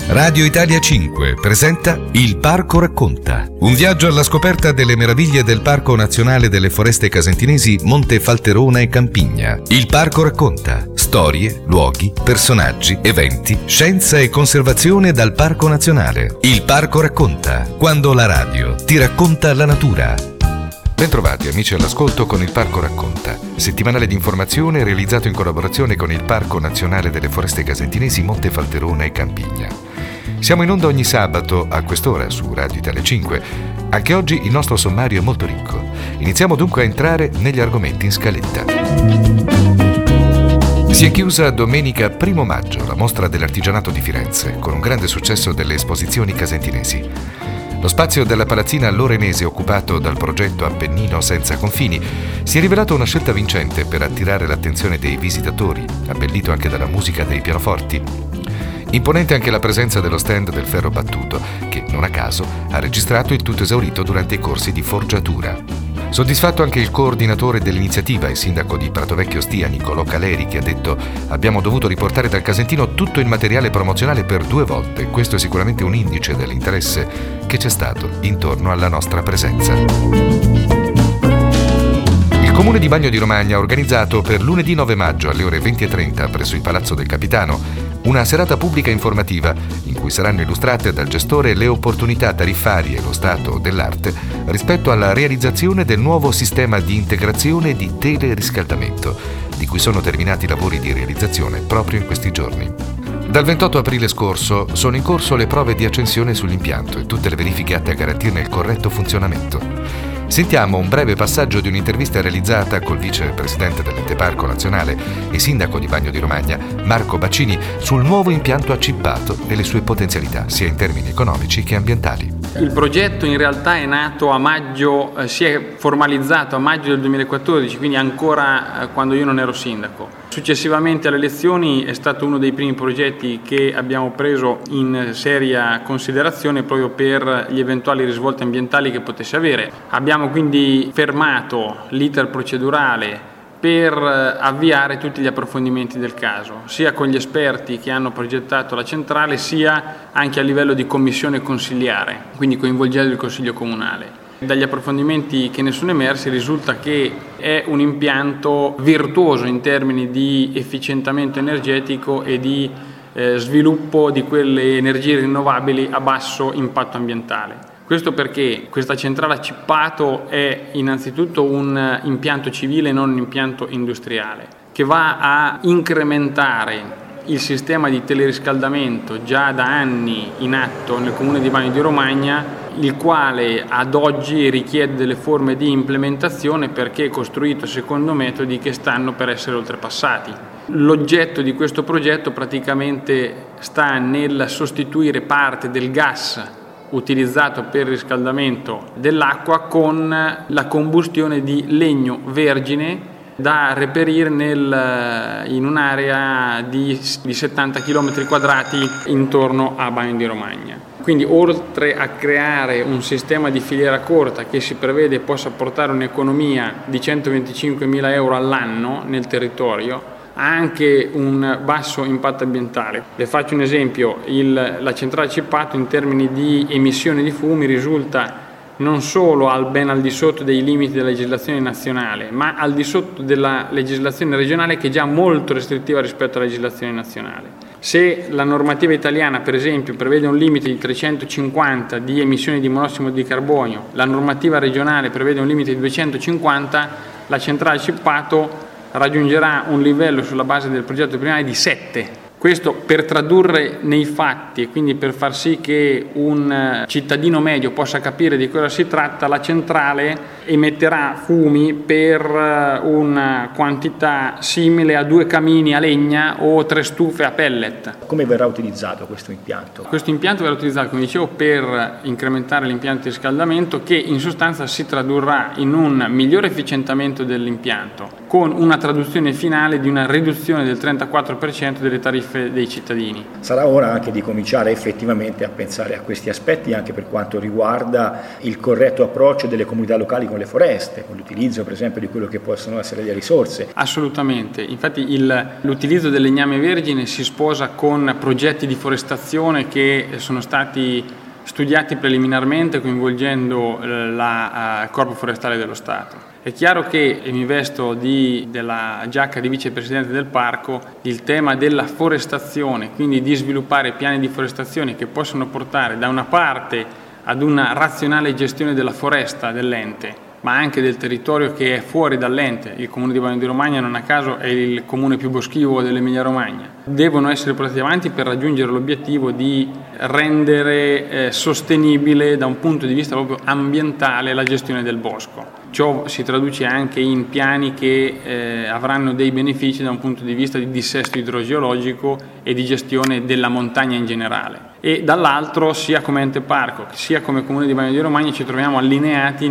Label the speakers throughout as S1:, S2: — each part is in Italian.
S1: Radio Italia 5 presenta Il Parco Racconta. Un viaggio alla scoperta delle meraviglie del Parco Nazionale delle Foreste Casentinesi Monte Falterona e Campigna. Il Parco Racconta. Storie, luoghi, personaggi, eventi, scienza e conservazione dal Parco Nazionale. Il Parco Racconta. Quando la radio ti racconta la natura. Bentrovati amici all'ascolto con Il Parco Racconta, settimanale di informazione realizzato in collaborazione con il Parco Nazionale delle Foreste Casentinesi Monte Falterona e Campigna. Siamo in onda ogni sabato a quest'ora su Radio Italia 5. Anche oggi il nostro sommario è molto ricco. Iniziamo dunque a entrare negli argomenti in scaletta. Si è chiusa domenica 1 maggio la mostra dell'artigianato di Firenze, con un grande successo delle esposizioni casentinesi. Lo spazio della palazzina lorenese occupato dal progetto Appennino senza confini si è rivelato una scelta vincente per attirare l'attenzione dei visitatori, abbellito anche dalla musica dei pianoforti. Imponente anche la presenza dello stand del ferro battuto, che non a caso ha registrato il tutto esaurito durante i corsi di forgiatura. Soddisfatto anche il coordinatore dell'iniziativa, il sindaco di Pratovecchio Stia, Niccolò Caleri, che ha detto: abbiamo dovuto riportare dal Casentino tutto il materiale promozionale per 2 volte. Questo è sicuramente un indice dell'interesse che c'è stato intorno alla nostra presenza. Il Comune di Bagno di Romagna ha organizzato per lunedì 9 maggio alle ore 20:30 presso il Palazzo del Capitano una serata pubblica informativa in cui saranno illustrate dal gestore le opportunità tariffarie e lo stato dell'arte rispetto alla realizzazione del nuovo sistema di integrazione di teleriscaldamento, di cui sono terminati i lavori di realizzazione proprio in questi giorni. Dal 28 aprile scorso sono in corso le prove di accensione sull'impianto e tutte le verifiche atte a garantirne il corretto funzionamento. Sentiamo un breve passaggio di un'intervista realizzata col vicepresidente dell'Ente Parco Nazionale e sindaco di Bagno di Romagna, Marco Baccini, sul nuovo impianto accippato e le sue potenzialità, sia in termini economici che ambientali.
S2: Il progetto in realtà è nato a maggio, si è formalizzato a maggio del 2014, quindi ancora quando io non ero sindaco. Successivamente alle elezioni è stato uno dei primi progetti che abbiamo preso in seria considerazione proprio per gli eventuali risvolti ambientali che potesse avere. Abbiamo quindi fermato l'iter procedurale per avviare tutti gli approfondimenti del caso, sia con gli esperti che hanno progettato la centrale, sia anche a livello di commissione consiliare, quindi coinvolgendo il Consiglio Comunale. Dagli approfondimenti che ne sono emersi risulta che è un impianto virtuoso in termini di efficientamento energetico e di sviluppo di quelle energie rinnovabili a basso impatto ambientale. Questo perché questa centrale a cippato è innanzitutto un impianto civile e non un impianto industriale, che va a incrementare il sistema di teleriscaldamento già da anni in atto nel comune di Bagno di Romagna, il quale ad oggi richiede delle forme di implementazione perché è costruito secondo metodi che stanno per essere oltrepassati. L'oggetto di questo progetto praticamente sta nel sostituire parte del gas utilizzato per il riscaldamento dell'acqua con la combustione di legno vergine da reperire in un'area di 70 km quadrati intorno a Bagno di Romagna. Quindi oltre a creare un sistema di filiera corta che si prevede possa portare un'economia di 125.000 euro all'anno nel territorio, ha anche un basso impatto ambientale. Le faccio un esempio: la centrale a cippato in termini di emissioni di fumi risulta non solo ben al di sotto dei limiti della legislazione nazionale, ma al di sotto della legislazione regionale, che è già molto restrittiva rispetto alla legislazione nazionale. Se la normativa italiana, per esempio, prevede un limite di 350 di emissioni di monossido di carbonio, la normativa regionale prevede un limite di 250, la centrale a cippato raggiungerà un livello sulla base del progetto primario di 7. Questo per tradurre nei fatti e quindi per far sì che un cittadino medio possa capire di cosa si tratta, la centrale emetterà fumi per una quantità simile a 2 camini a legna o 3 stufe a pellet.
S3: Come verrà utilizzato questo impianto?
S2: Questo impianto verrà utilizzato, come dicevo, per incrementare l'impianto di riscaldamento, che in sostanza si tradurrà in un migliore efficientamento dell'impianto, con una traduzione finale di una riduzione del 34% delle tariffe welfare dei cittadini.
S3: Sarà ora anche di cominciare effettivamente a pensare a questi aspetti anche per quanto riguarda il corretto approccio delle comunità locali con le foreste, con l'utilizzo per esempio di quello che possono essere le risorse.
S2: Assolutamente, infatti l'utilizzo del legname vergine si sposa con progetti di forestazione che sono stati studiati preliminarmente coinvolgendo il Corpo Forestale dello Stato. È chiaro che mi vesto della giacca di vicepresidente del parco, il tema della forestazione, quindi di sviluppare piani di forestazione che possono portare da una parte ad una razionale gestione della foresta dell'ente, ma anche del territorio che è fuori dall'ente. Il comune di Bagno di Romagna non a caso è il comune più boschivo dell'Emilia Romagna. Devono essere portati avanti per raggiungere l'obiettivo di rendere sostenibile da un punto di vista proprio ambientale la gestione del bosco. Ciò si traduce anche in piani che avranno dei benefici da un punto di vista di dissesto idrogeologico e di gestione della montagna in generale. E dall'altro, sia come ente parco sia come comune di Bagno di Romagna, ci troviamo allineati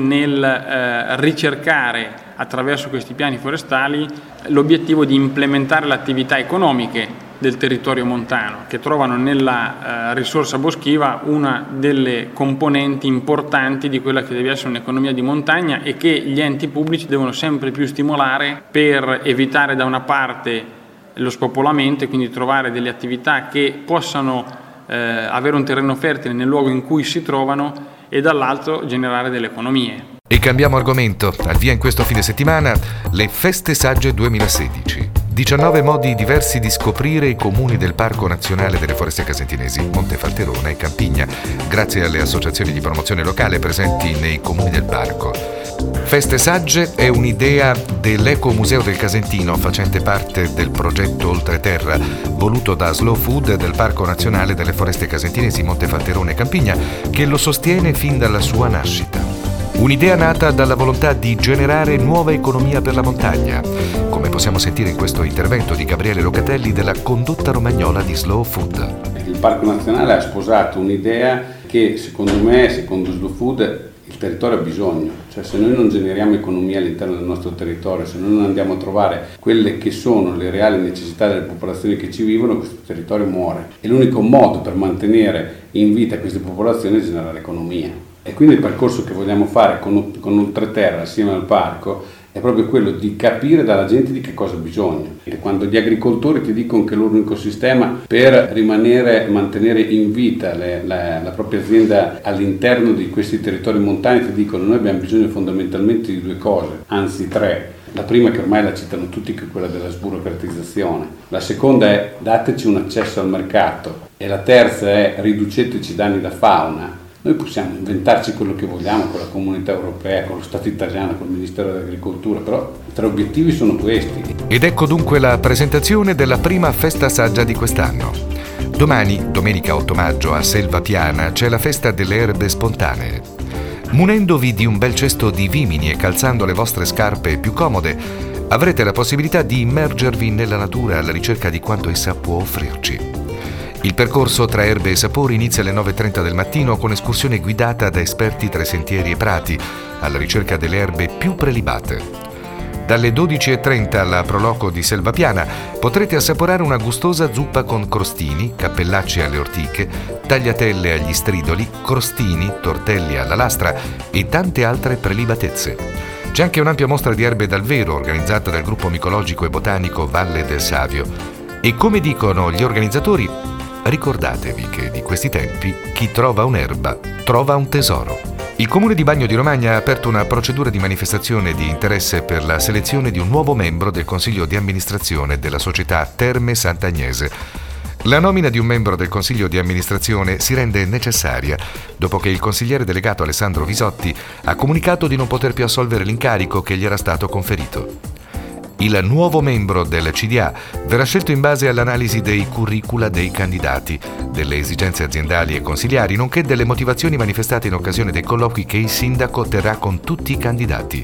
S2: nel ricercare attraverso questi piani forestali l'obiettivo di implementare le attività economiche del territorio montano, che trovano nella risorsa boschiva una delle componenti importanti di quella che deve essere un'economia di montagna e che gli enti pubblici devono sempre più stimolare per evitare da una parte lo spopolamento e quindi trovare delle attività che possano avere un terreno fertile nel luogo in cui si trovano e dall'altro generare delle economie.
S1: E cambiamo argomento. Al via in questo fine settimana le Feste Sagge 2016. 19 modi diversi di scoprire i comuni del Parco Nazionale delle Foreste Casentinesi, Montefalterone e Campigna, grazie alle associazioni di promozione locale presenti nei comuni del parco. Feste Sagge è un'idea dell'Ecomuseo del Casentino, facente parte del progetto Oltreterra, voluto da Slow Food del Parco Nazionale delle Foreste Casentinesi, Montefalterone e Campigna, che lo sostiene fin dalla sua nascita. Un'idea nata dalla volontà di generare nuova economia per la montagna, come possiamo sentire in questo intervento di Gabriele Locatelli della condotta romagnola di Slow Food.
S4: Il Parco Nazionale ha sposato un'idea che secondo Slow Food, il territorio ha bisogno. Cioè, se noi non generiamo economia all'interno del nostro territorio, se noi non andiamo a trovare quelle che sono le reali necessità delle popolazioni che ci vivono, questo territorio muore. E l'unico modo per mantenere in vita queste popolazioni è generare economia. E quindi il percorso che vogliamo fare con Oltreterra assieme al parco è proprio quello di capire dalla gente di che cosa ha bisogno. E quando gli agricoltori ti dicono che il loro unico sistema per mantenere in vita la propria azienda all'interno di questi territori montani, ti dicono noi abbiamo bisogno fondamentalmente di due cose, anzi tre. La prima, che ormai la citano tutti, che è quella della sburocratizzazione. La seconda è dateci un accesso al mercato. E la terza è riduceteci danni da fauna. Noi possiamo inventarci quello che vogliamo con la comunità europea, con lo Stato italiano, con il Ministero dell'Agricoltura, però i tre obiettivi sono questi.
S1: Ed ecco dunque la presentazione della prima festa saggia di quest'anno. Domani, domenica 8 maggio, a Selva Piana, c'è la festa delle erbe spontanee. Munendovi di un bel cesto di vimini e calzando le vostre scarpe più comode, avrete la possibilità di immergervi nella natura alla ricerca di quanto essa può offrirci. Il percorso tra erbe e sapori inizia alle 9:30 del mattino con escursione guidata da esperti tra sentieri e prati, alla ricerca delle erbe più prelibate. Dalle 12:30 alla Proloco di Selva Piana potrete assaporare una gustosa zuppa con crostini, cappellacci alle ortiche, tagliatelle agli stridoli, crostini, tortelli alla lastra e tante altre prelibatezze. C'è anche un'ampia mostra di erbe dal vero organizzata dal gruppo micologico e botanico Valle del Savio. E come dicono gli organizzatori, ricordatevi che di questi tempi chi trova un'erba trova un tesoro. Il Comune di Bagno di Romagna ha aperto una procedura di manifestazione di interesse per la selezione di un nuovo membro del Consiglio di amministrazione della società Terme Sant'Agnese. La nomina di un membro del Consiglio di amministrazione si rende necessaria dopo che il consigliere delegato Alessandro Visotti ha comunicato di non poter più assolvere l'incarico che gli era stato conferito. Il nuovo membro del CDA verrà scelto in base all'analisi dei curricula dei candidati, delle esigenze aziendali e consiliari, nonché delle motivazioni manifestate in occasione dei colloqui che il sindaco terrà con tutti i candidati.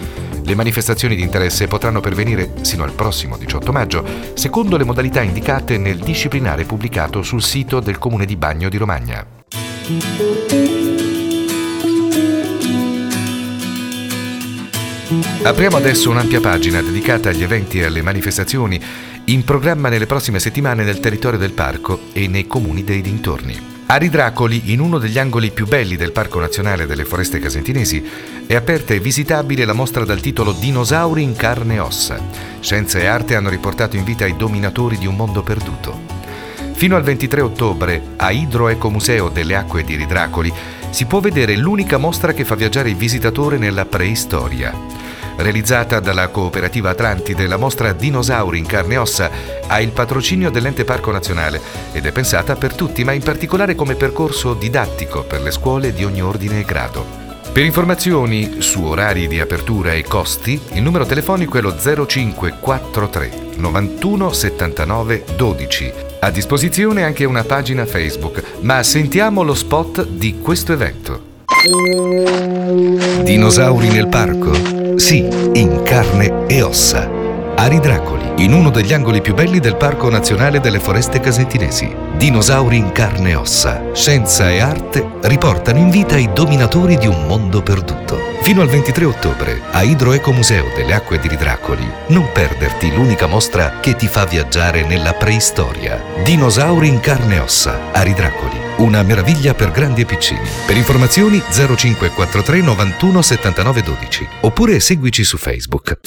S1: Le manifestazioni di interesse potranno pervenire sino al prossimo 18 maggio, secondo le modalità indicate nel disciplinare pubblicato sul sito del Comune di Bagno di Romagna. Apriamo adesso un'ampia pagina dedicata agli eventi e alle manifestazioni in programma nelle prossime settimane nel territorio del parco e nei comuni dei dintorni. A Ridracoli, in uno degli angoli più belli del Parco Nazionale delle Foreste Casentinesi, è aperta e visitabile la mostra dal titolo Dinosauri in carne e ossa. Scienza e arte hanno riportato in vita i dominatori di un mondo perduto. Fino al 23 ottobre, a Idroecomuseo delle Acque di Ridracoli, si può vedere l'unica mostra che fa viaggiare il visitatore nella preistoria. Realizzata dalla cooperativa Atlantide, la mostra Dinosauri in carne e ossa ha il patrocinio dell'Ente Parco Nazionale ed è pensata per tutti, ma in particolare come percorso didattico per le scuole di ogni ordine e grado. Per informazioni su orari di apertura e costi, il numero telefonico è lo 0543 91 79 12. A disposizione anche una pagina Facebook, ma sentiamo lo spot di questo evento. Dinosauri nel parco? Sì, in carne e ossa. A Ridracoli, in uno degli angoli più belli del Parco Nazionale delle Foreste Casentinesi. Dinosauri in carne e ossa, scienza e arte riportano in vita i dominatori di un mondo perduto. Fino al 23 ottobre, a Idroecomuseo delle Acque di Ridracoli, non perderti l'unica mostra che ti fa viaggiare nella preistoria. Dinosauri in carne e ossa, a Ridracoli. Una meraviglia per grandi e piccini. Per informazioni 0543 91 79 12 oppure seguici su Facebook.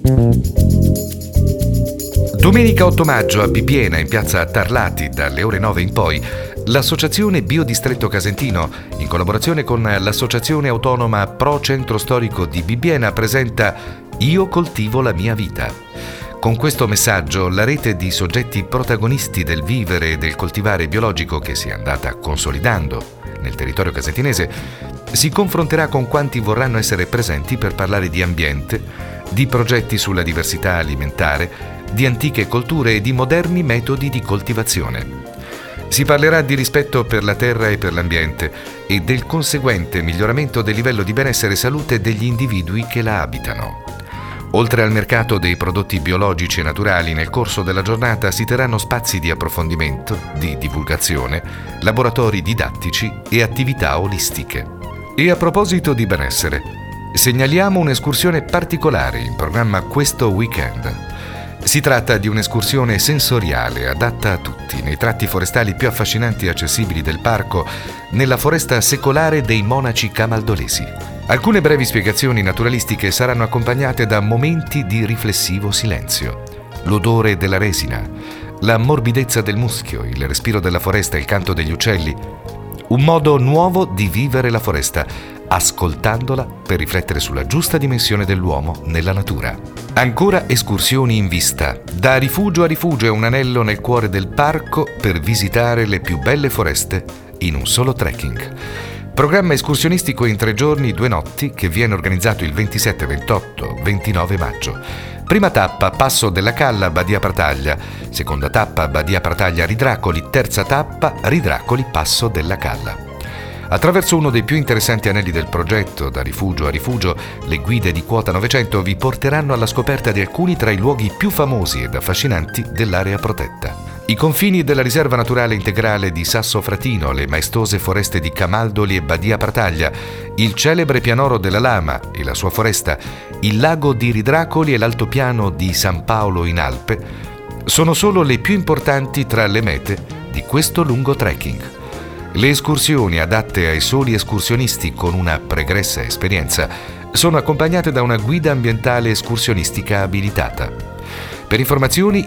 S1: Domenica 8 maggio a Bibbiena, in piazza Tarlati, dalle ore 9 in poi, l'Associazione Biodistretto Casentino, in collaborazione con l'Associazione Autonoma Pro Centro Storico di Bibbiena, presenta Io coltivo la mia vita. Con questo messaggio, la rete di soggetti protagonisti del vivere e del coltivare biologico che si è andata consolidando nel territorio casentinese si confronterà con quanti vorranno essere presenti per parlare di ambiente, di progetti sulla diversità alimentare, di antiche colture e di moderni metodi di coltivazione. Si parlerà di rispetto per la terra e per l'ambiente e del conseguente miglioramento del livello di benessere e salute degli individui che la abitano. Oltre al mercato dei prodotti biologici e naturali, nel corso della giornata si terranno spazi di approfondimento, di divulgazione, laboratori didattici e attività olistiche. E a proposito di benessere, segnaliamo un'escursione particolare in programma questo weekend. Si tratta di un'escursione sensoriale adatta a tutti, nei tratti forestali più affascinanti e accessibili del parco, nella foresta secolare dei Monaci Camaldolesi. Alcune brevi spiegazioni naturalistiche saranno accompagnate da momenti di riflessivo silenzio. L'odore della resina, la morbidezza del muschio, il respiro della foresta e il canto degli uccelli. Un modo nuovo di vivere la foresta, ascoltandola per riflettere sulla giusta dimensione dell'uomo nella natura. Ancora escursioni in vista. Da rifugio a rifugio è un anello nel cuore del parco per visitare le più belle foreste in un solo trekking. Programma escursionistico in 3 giorni, 2 notti, che viene organizzato il 27, 28, 29 maggio. Prima tappa, Passo della Calla, Badia Prataglia. Seconda tappa, Badia Prataglia, Ridracoli. Terza tappa, Ridracoli, Passo della Calla. Attraverso uno dei più interessanti anelli del progetto, da rifugio a rifugio, le guide di Quota 900 vi porteranno alla scoperta di alcuni tra i luoghi più famosi ed affascinanti dell'area protetta. I confini della riserva naturale integrale di Sasso Fratino, le maestose foreste di Camaldoli e Badia Prataglia, il celebre pianoro della Lama e la sua foresta, il lago di Ridracoli e l'altopiano di San Paolo in Alpe, sono solo le più importanti tra le mete di questo lungo trekking. Le escursioni adatte ai soli escursionisti con una pregressa esperienza sono accompagnate da una guida ambientale escursionistica abilitata. Per informazioni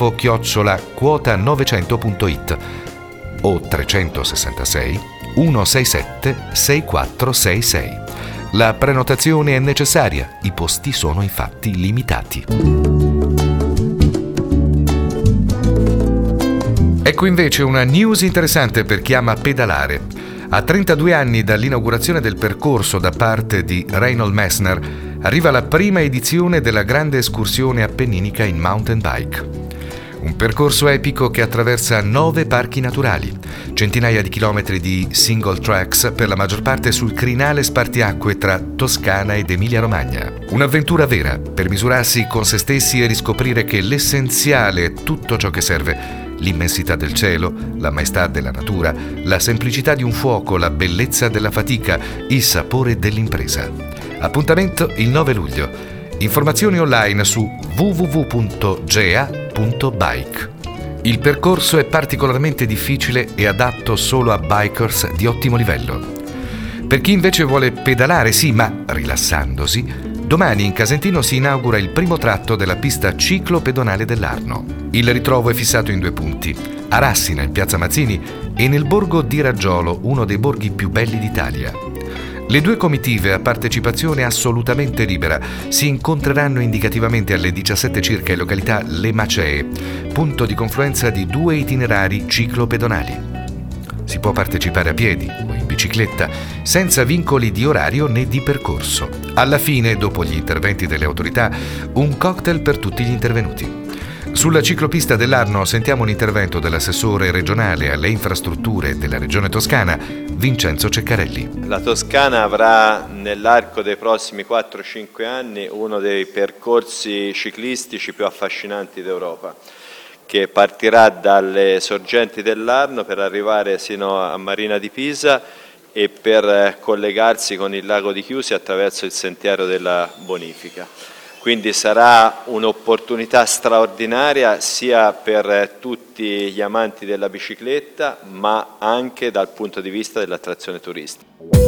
S1: info@quota900.it o 366 167 6466. La prenotazione è necessaria, i posti sono infatti limitati. Ecco invece una news interessante per chi ama pedalare. A 32 anni dall'inaugurazione del percorso da parte di Reinhold Messner, arriva la prima edizione della grande escursione appenninica in mountain bike. Un percorso epico che attraversa 9 parchi naturali, centinaia di chilometri di single tracks, per la maggior parte sul crinale spartiacque tra Toscana ed Emilia-Romagna. Un'avventura vera per misurarsi con se stessi e riscoprire che l'essenziale è tutto ciò che serve: l'immensità del cielo, la maestà della natura, la semplicità di un fuoco, la bellezza della fatica, il sapore dell'impresa. Appuntamento il 9 luglio. Informazioni online su www.gea.it. @bike. Il percorso è particolarmente difficile e adatto solo a bikers di ottimo livello. Per chi invece vuole pedalare, sì, ma rilassandosi, domani in Casentino si inaugura il primo tratto della pista ciclo-pedonale dell'Arno. Il ritrovo è fissato in 2 punti, a Rassina in piazza Mazzini e nel borgo di Raggiolo, uno dei borghi più belli d'Italia. Le 2 comitive a partecipazione assolutamente libera si incontreranno indicativamente alle 17 circa in località Le Macee, punto di confluenza di 2 itinerari ciclo-pedonali. Si può partecipare a piedi o in bicicletta, senza vincoli di orario né di percorso. Alla fine, dopo gli interventi delle autorità, un cocktail per tutti gli intervenuti. Sulla ciclopista dell'Arno sentiamo un intervento dell'assessore regionale alle infrastrutture della regione Toscana, Vincenzo Ceccarelli.
S5: La Toscana avrà nell'arco dei prossimi 4-5 anni uno dei percorsi ciclistici più affascinanti d'Europa, che partirà dalle sorgenti dell'Arno per arrivare sino a Marina di Pisa e per collegarsi con il lago di Chiusi attraverso il sentiero della bonifica. Quindi sarà un'opportunità straordinaria sia per tutti gli amanti della bicicletta, ma anche dal punto di vista dell'attrazione turistica.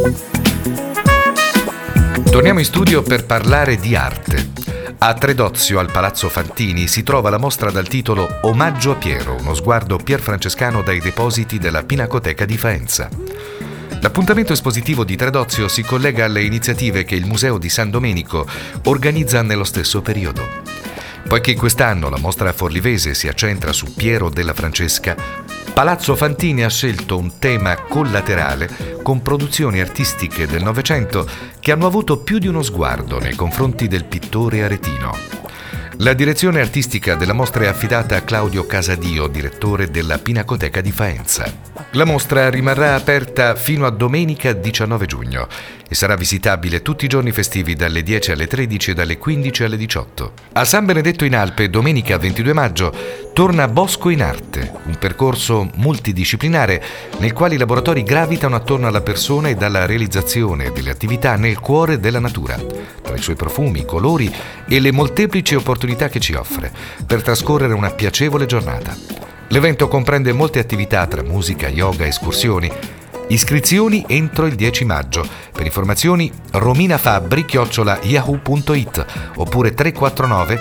S1: Torniamo in studio per parlare di arte. A Tredozio, al Palazzo Fantini, si trova la mostra dal titolo Omaggio a Piero, uno sguardo pierfrancescano dai depositi della Pinacoteca di Faenza. L'appuntamento espositivo di Tredozio si collega alle iniziative che il Museo di San Domenico organizza nello stesso periodo. Poiché quest'anno la mostra forlivese si accentra su Piero della Francesca, Palazzo Fantini ha scelto un tema collaterale con produzioni artistiche del Novecento che hanno avuto più di uno sguardo nei confronti del pittore aretino. La direzione artistica della mostra è affidata a Claudio Casadio, direttore della Pinacoteca di Faenza. La mostra rimarrà aperta fino a domenica 19 giugno e sarà visitabile tutti i giorni festivi dalle 10 alle 13 e dalle 15 alle 18. A San Benedetto in Alpe, domenica 22 maggio, torna Bosco in Arte, un percorso multidisciplinare nel quale i laboratori gravitano attorno alla persona e dalla realizzazione delle attività nel cuore della natura, tra i suoi profumi, colori e le molteplici opportunità che ci offre, per trascorrere una piacevole giornata. L'evento comprende molte attività tra musica, yoga e escursioni. Iscrizioni entro il 10 maggio. Per informazioni rominafabbri@yahoo.it oppure 349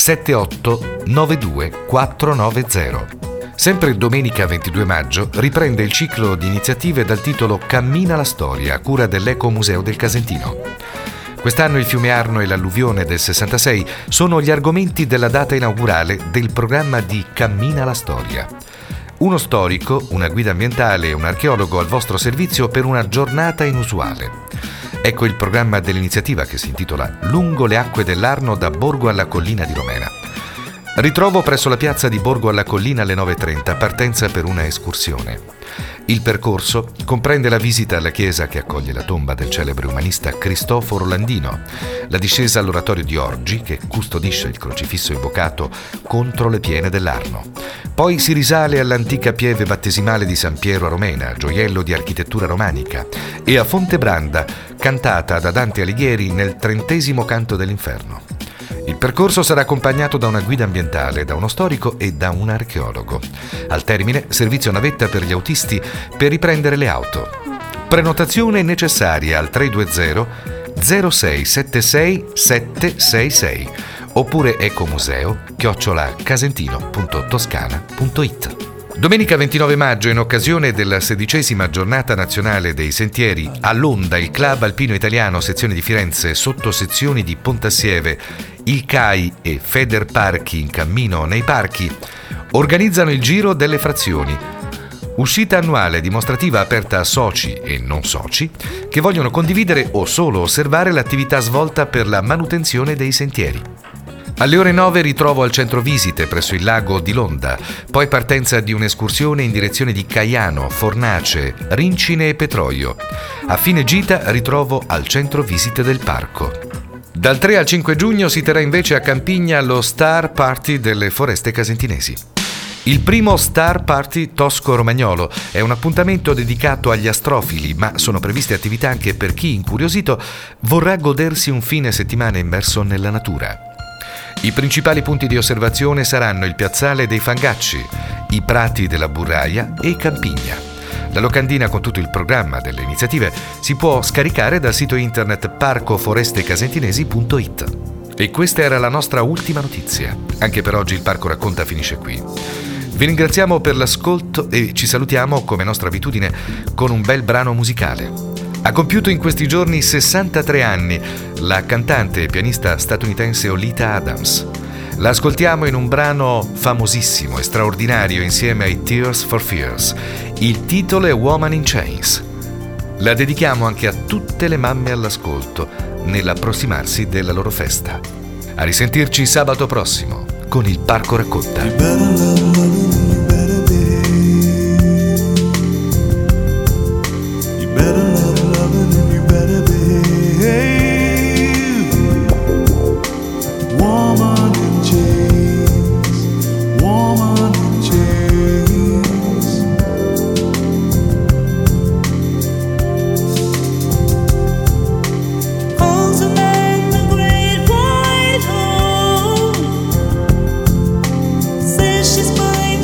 S1: 78 92 490. Sempre domenica 22 maggio riprende il ciclo di iniziative dal titolo Cammina la storia, a cura dell'Ecomuseo del Casentino. Quest'anno il fiume Arno e l'alluvione del 66 sono gli argomenti della data inaugurale del programma di Cammina la storia. Uno storico, una guida ambientale e un archeologo al vostro servizio per una giornata inusuale. Ecco il programma dell'iniziativa, che si intitola Lungo le acque dell'Arno da Borgo alla Collina di Romena. Ritrovo presso la piazza di Borgo alla Collina alle 9:30, partenza per una escursione. Il percorso comprende la visita alla chiesa che accoglie la tomba del celebre umanista Cristoforo Landino, la discesa all'oratorio di Orgi che custodisce il crocifisso invocato contro le piene dell'Arno. Poi si risale all'antica pieve battesimale di San Piero a Romena, gioiello di architettura romanica, e a Fontebranda, cantata da Dante Alighieri nel 30° canto dell'Inferno. Il percorso sarà accompagnato da una guida ambientale, da uno storico e da un archeologo. Al termine, servizio navetta per gli autisti per riprendere le auto. Prenotazione necessaria al 320 0676 766 oppure ecomuseo@casentino.toscana.it. Domenica 29 maggio, in occasione della 16ª giornata nazionale dei sentieri, a Londa il Club Alpino Italiano, sezione di Firenze, sottosezioni di Pontassieve, il CAI e Federparchi in cammino nei parchi, organizzano il Giro delle Frazioni, uscita annuale dimostrativa aperta a soci e non soci che vogliono condividere o solo osservare l'attività svolta per la manutenzione dei sentieri. Alle ore 9 ritrovo al centro visite presso il lago di Londa, poi partenza di un'escursione in direzione di Caiano, Fornace, Rincine e Petroio. A fine gita ritrovo al centro visite del parco. Dal 3 al 5 giugno si terrà invece a Campigna lo Star Party delle foreste casentinesi. Il primo Star Party tosco-romagnolo è un appuntamento dedicato agli astrofili, ma sono previste attività anche per chi, incuriosito, vorrà godersi un fine settimana immerso nella natura. I principali punti di osservazione saranno il piazzale dei Fangacci, i prati della Burraia e Campigna. La locandina con tutto il programma delle iniziative si può scaricare dal sito internet parcoforestecasentinesi.it. E questa era la nostra ultima notizia. Anche per oggi il Parco Racconta finisce qui. Vi ringraziamo per l'ascolto e ci salutiamo, come nostra abitudine, con un bel brano musicale. Ha compiuto in questi giorni 63 anni la cantante e pianista statunitense Oleta Adams. La ascoltiamo in un brano famosissimo e straordinario insieme ai Tears for Fears. Il titolo è Woman in Chains. La dedichiamo anche a tutte le mamme all'ascolto nell'approssimarsi della loro festa. A risentirci sabato prossimo con il Parco Racconta.
S6: She's mine.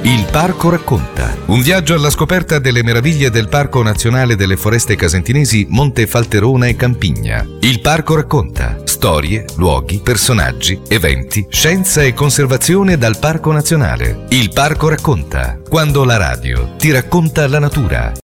S1: Il Parco racconta. Un viaggio alla scoperta delle meraviglie del Parco Nazionale delle Foreste Casentinesi Monte Falterona e Campigna. Il Parco racconta. Storie, luoghi, personaggi, eventi, scienza e conservazione dal Parco Nazionale. Il Parco racconta. Quando la radio ti racconta la natura.